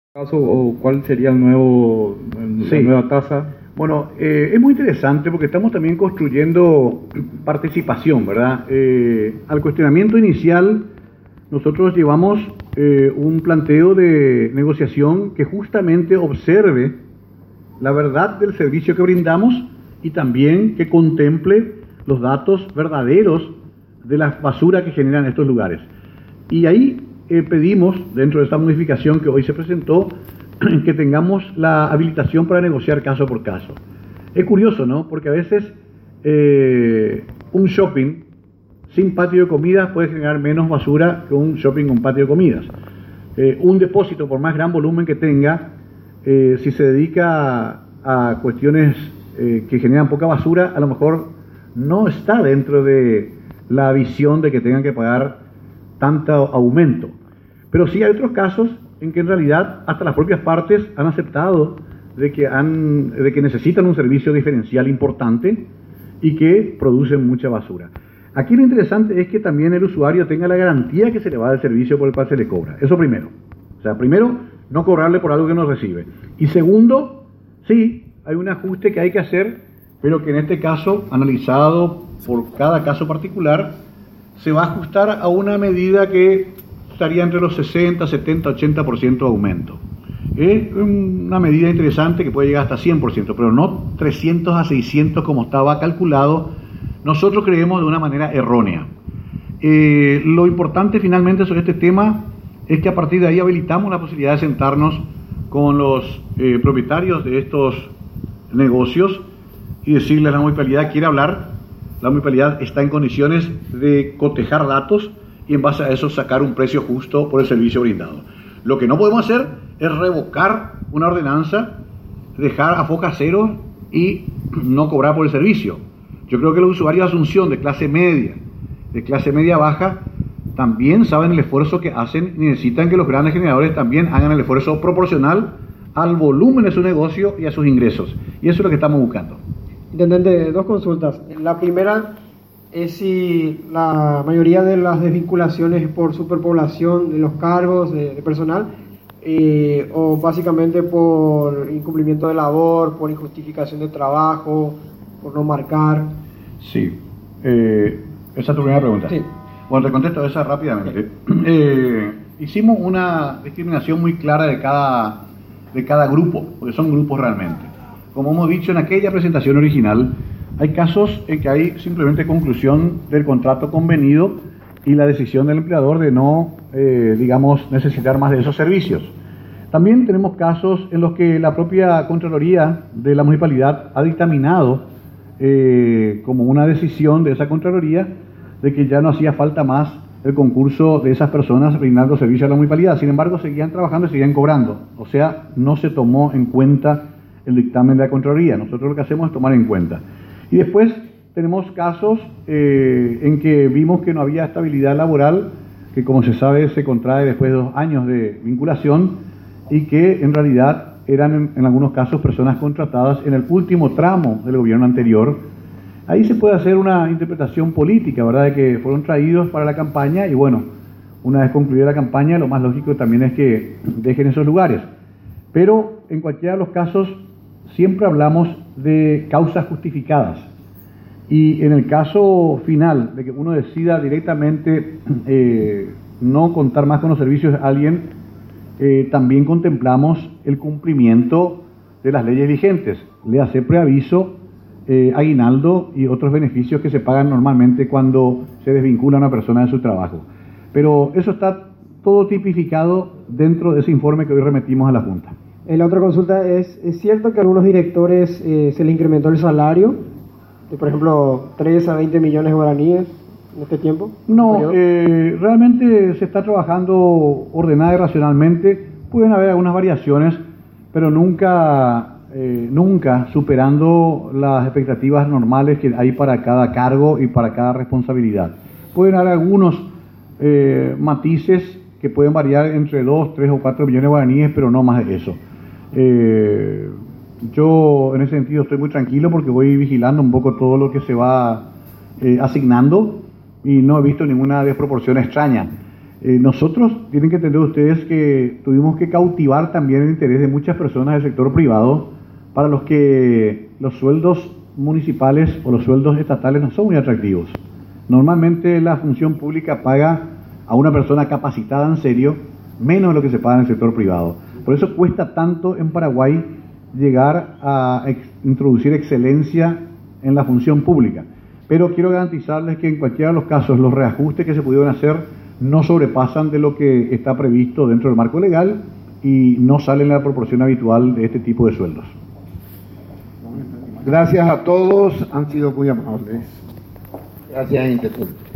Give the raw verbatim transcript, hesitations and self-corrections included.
caso o cuál sería el nuevo, el, Sí. la nueva tasa? Bueno, eh, es muy interesante porque estamos también construyendo participación, ¿verdad? Eh, al cuestionamiento inicial, nosotros llevamos eh, un planteo de negociación que justamente observe la verdad del servicio que brindamos y también que contemple los datos verdaderos de la basura que generan estos lugares. Y ahí eh, pedimos, dentro de esta modificación que hoy se presentó, que tengamos la habilitación para negociar caso por caso. Es curioso, ¿no? Porque a veces eh, un shopping sin patio de comidas puede generar menos basura que un shopping con patio de comidas. Eh, un depósito, por más gran volumen que tenga, eh, si se dedica a, a cuestiones eh, que generan poca basura, a lo mejor no está dentro de la visión de que tengan que pagar tanto aumento. Pero sí hay otros casos en que en realidad hasta las propias partes han aceptado de que, han, de que necesitan un servicio diferencial importante y que producen mucha basura. Aquí lo interesante es que también el usuario tenga la garantía que se le va del servicio por el cual se le cobra. Eso primero. O sea, primero, no cobrarle por algo que no recibe. Y segundo, sí, hay un ajuste que hay que hacer, pero que en este caso, analizado por cada caso particular, se va a ajustar a una medida que estaría entre los sesenta, setenta, ochenta por ciento de aumento. Es una medida interesante que puede llegar hasta cien por ciento, pero no trescientos a seiscientos como estaba calculado. Nosotros creemos de una manera errónea. Eh, lo importante finalmente sobre este tema es que a partir de ahí habilitamos la posibilidad de sentarnos con los eh, propietarios de estos negocios y decirles a la municipalidad quiere hablar, la municipalidad está en condiciones de cotejar datos y en base a eso sacar un precio justo por el servicio brindado. Lo que no podemos hacer es revocar una ordenanza, dejar a foca cero y no cobrar por el servicio. Yo creo que los usuarios de Asunción de clase media, de clase media baja, también saben el esfuerzo que hacen y necesitan que los grandes generadores también hagan el esfuerzo proporcional al volumen de su negocio y a sus ingresos. Y eso es lo que estamos buscando. Intendente, dos consultas. La primera es si la mayoría de las desvinculaciones por superpoblación de los cargos de, de personal eh, o básicamente por incumplimiento de labor, por injustificación de trabajo, por no marcar. Sí, eh, esa es tu primera pregunta. Sí. Bueno, te contesto esa rápidamente. Eh, hicimos una discriminación muy clara de cada, de cada grupo, porque son grupos realmente. Como hemos dicho en aquella presentación original, hay casos en que hay simplemente conclusión del contrato convenido y la decisión del empleador de no, eh, digamos, necesitar más de esos servicios. También tenemos casos en los que la propia Contraloría de la Municipalidad ha dictaminado eh, como una decisión de esa Contraloría de que ya no hacía falta más el concurso de esas personas brindando servicio a la Municipalidad. Sin embargo, seguían trabajando y seguían cobrando. O sea, no se tomó en cuenta el dictamen de la Contraloría. Nosotros lo que hacemos es tomar en cuenta. Y después tenemos casos eh, en que vimos que no había estabilidad laboral, que como se sabe se contrae después de dos años de vinculación y que en realidad eran en, en algunos casos personas contratadas en el último tramo del gobierno anterior. Ahí se puede hacer una interpretación política, ¿verdad?, de que fueron traídos para la campaña y bueno, una vez concluida la campaña lo más lógico también es que dejen esos lugares. Pero en cualquiera de los casos siempre hablamos de causas justificadas y en el caso final de que uno decida directamente eh, no contar más con los servicios de alguien, eh, también contemplamos el cumplimiento de las leyes vigentes, le hace preaviso, eh, aguinaldo y otros beneficios que se pagan normalmente cuando se desvincula a una persona de su trabajo. Pero eso está todo tipificado dentro de ese informe que hoy remitimos a la Junta. La otra consulta es, ¿es cierto que a algunos directores eh, se le incrementó el salario? De, por ejemplo, tres a veinte millones de guaraníes en este tiempo. No, eh, realmente se está trabajando ordenada y racionalmente. Pueden haber algunas variaciones, pero nunca, eh, nunca superando las expectativas normales que hay para cada cargo y para cada responsabilidad. Pueden haber algunos eh, matices que pueden variar entre dos, tres o cuatro millones de guaraníes, pero no más de eso. Eh, yo en ese sentido estoy muy tranquilo porque voy vigilando un poco todo lo que se va eh, asignando y no he visto ninguna desproporción extraña. Eh, nosotros, tienen que entender ustedes que tuvimos que cautivar también el interés de muchas personas del sector privado para los que los sueldos municipales o los sueldos estatales no son muy atractivos. Normalmente la función pública paga a una persona capacitada en serio menos de lo que se paga en el sector privado. Por eso cuesta tanto en Paraguay llegar a ex introducir excelencia en la función pública. Pero quiero garantizarles que en cualquiera de los casos los reajustes que se pudieron hacer no sobrepasan de lo que está previsto dentro del marco legal y no salen en la proporción habitual de este tipo de sueldos. Gracias a todos, han sido muy amables. Gracias, Interpol.